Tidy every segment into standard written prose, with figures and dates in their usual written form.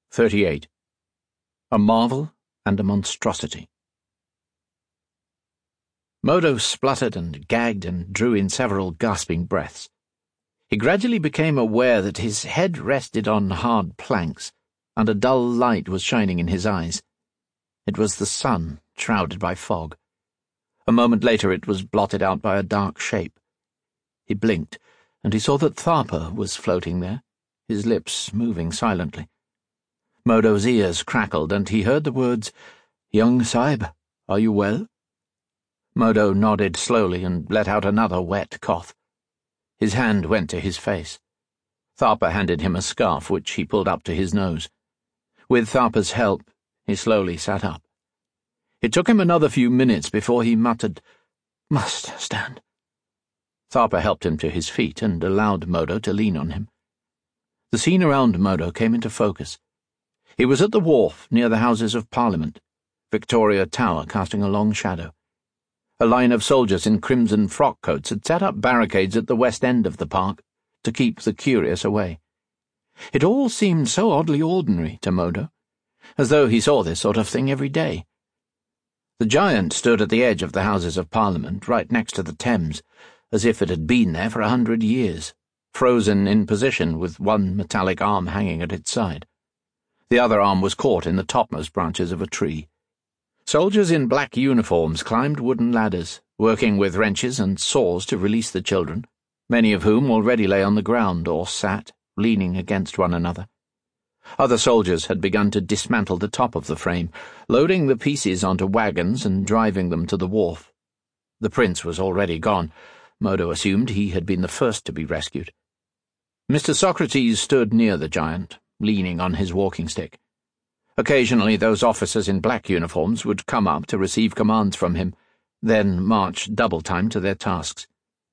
38. A Marvel and a Monstrosity. Modo spluttered and gagged and drew in several gasping breaths. He gradually became aware that his head rested on hard planks, and a dull light was shining in his eyes. It was the sun, shrouded by fog. A moment later it was blotted out by a dark shape. He blinked, and he saw that Tharpa was floating there, his lips moving silently. Modo's ears crackled, and he heard the words, "Young Sahib, are you well?" Modo nodded slowly and let out another wet cough. His hand went to his face. Tharpa handed him a scarf, which he pulled up to his nose. With Tharpa's help, he slowly sat up. It took him another few minutes before he muttered, "Must stand." Tharpa helped him to his feet and allowed Modo to lean on him. The scene around Modo came into focus. He was at the wharf near the Houses of Parliament, Victoria Tower casting a long shadow. A line of soldiers in crimson frock coats had set up barricades at the west end of the park to keep the curious away. It all seemed so oddly ordinary to Modo, as though he saw this sort of thing every day. The giant stood at the edge of the Houses of Parliament, right next to the Thames, as if it had been there for 100 years, frozen in position with one metallic arm hanging at its side. The other arm was caught in the topmost branches of a tree. Soldiers in black uniforms climbed wooden ladders, working with wrenches and saws to release the children, many of whom already lay on the ground or sat, leaning against one another. Other soldiers had begun to dismantle the top of the frame, loading the pieces onto wagons and driving them to the wharf. The prince was already gone. Modo assumed he had been the first to be rescued. Mr. Socrates stood near the giant, leaning on his walking stick. Occasionally those officers in black uniforms would come up to receive commands from him, then march double-time to their tasks.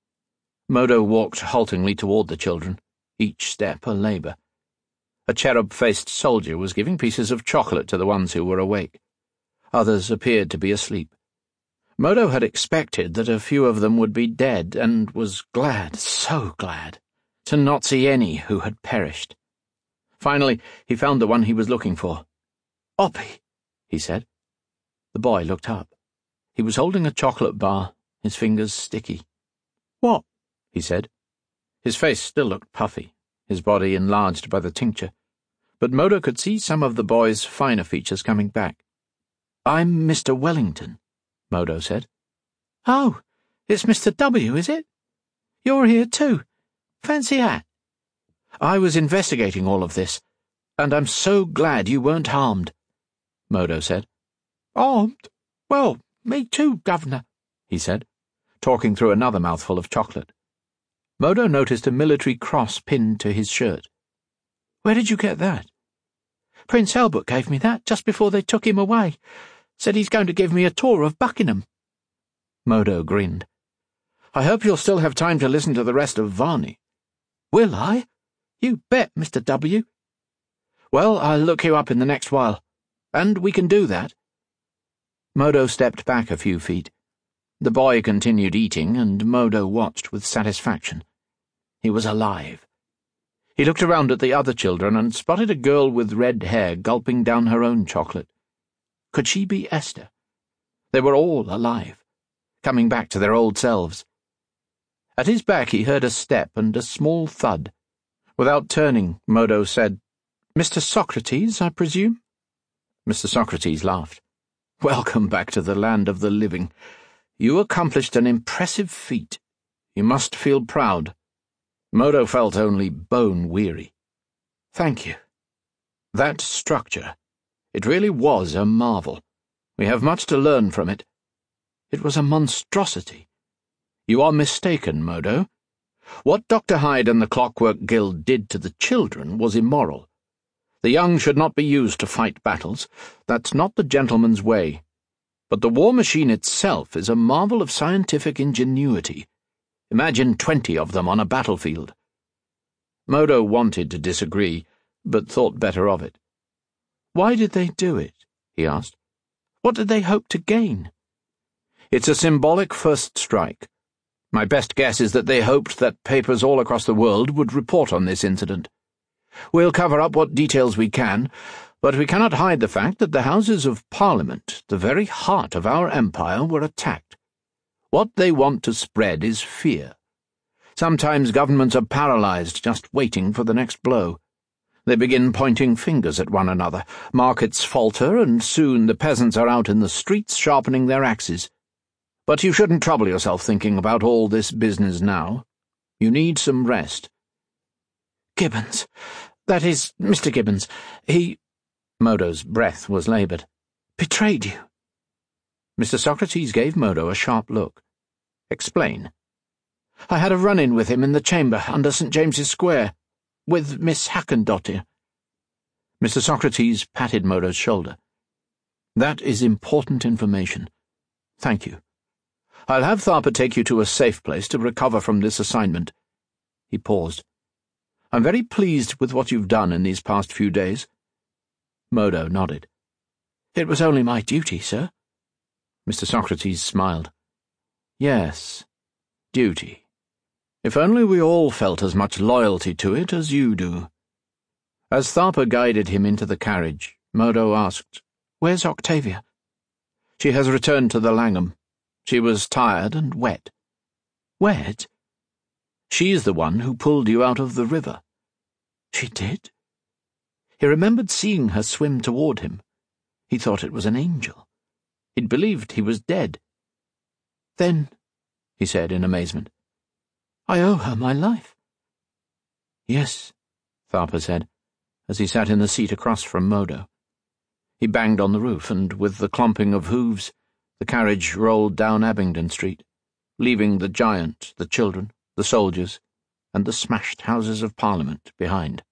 Modo walked haltingly toward the children, each step a labor. A cherub-faced soldier was giving pieces of chocolate to the ones who were awake. Others appeared to be asleep. Modo had expected that a few of them would be dead, and was glad, so glad, to not see any who had perished. Finally, he found the one he was looking for. "Oppie," he said. The boy looked up. He was holding a chocolate bar, his fingers sticky. "What?" he said. His face still looked puffy, his body enlarged by the tincture, but Modo could see some of the boy's finer features coming back. "I'm Mr. Wellington," Modo said. "Oh, it's Mr. W., is it? You're here too. Fancy that. I was investigating all of this, and I'm so glad you weren't harmed," Modo said. "Harmed? Well, me too, Governor," he said, talking through another mouthful of chocolate. Modo noticed a military cross pinned to his shirt. "Where did you get that?" "Prince Albert gave me that just before they took him away. Said he's going to give me a tour of Buckingham." Modo grinned. "I hope you'll still have time to listen to the rest of Varney." "Will I? You bet, Mr. W." "Well, I'll look you up in the next while, and we can do that." Modo stepped back a few feet. The boy continued eating, and Modo watched with satisfaction. He was alive. He looked around at the other children and spotted a girl with red hair gulping down her own chocolate. Could she be Esther? They were all alive, coming back to their old selves. At his back he heard a step and a small thud. Without turning, Modo said, "Mr. Socrates, I presume?" Mr. Socrates laughed. "Welcome back to the land of the living. You accomplished an impressive feat. You must feel proud." Modo felt only bone-weary. "Thank you. That structure, it really was a marvel. We have much to learn from it. It was a monstrosity. You are mistaken, Modo. What Dr. Hyde and the Clockwork Guild did to the children was immoral. The young should not be used to fight battles. That's not the gentleman's way. But the war machine itself is a marvel of scientific ingenuity. Imagine 20 of them on a battlefield." Modo wanted to disagree, but thought better of it. "Why did they do it?" he asked. "What did they hope to gain?" "It's a symbolic first strike. My best guess is that they hoped that papers all across the world would report on this incident. We'll cover up what details we can. But we cannot hide the fact that the Houses of Parliament, the very heart of our empire, were attacked. What they want to spread is fear. Sometimes governments are paralyzed, just waiting for the next blow. They begin pointing fingers at one another. Markets falter, and soon the peasants are out in the streets sharpening their axes. But you shouldn't trouble yourself thinking about all this business now. You need some rest. Gibbons. That is, Mr. Gibbons. He— Modo's breath was laboured. Betrayed you. Mr. Socrates gave Modo a sharp look. Explain. I had a run-in with him in the chamber under St. James's Square, with Miss Hackendottir. Mr. Socrates patted Modo's shoulder. That is important information. Thank you. I'll have Tharpa take you to a safe place to recover from this assignment. He paused. I'm very pleased with what you've done in these past few days. Modo nodded. It was only my duty, sir. Mr. Socrates smiled. Yes, duty. If only we all felt as much loyalty to it as you do. As Tharpa guided him into the carriage, Modo asked, Where's Octavia? She has returned to the Langham. She was tired and wet. Wet? She's the one who pulled you out of the river. She did? He remembered seeing her swim toward him. He thought it was an angel. He'd believed he was dead. Then, he said in amazement, I owe her my life. Yes, Tharpa said, as he sat in the seat across from Modo. He banged on the roof, and with the clomping of hooves, the carriage rolled down Abingdon Street, leaving the giant, the children, the soldiers, and the smashed Houses of Parliament behind.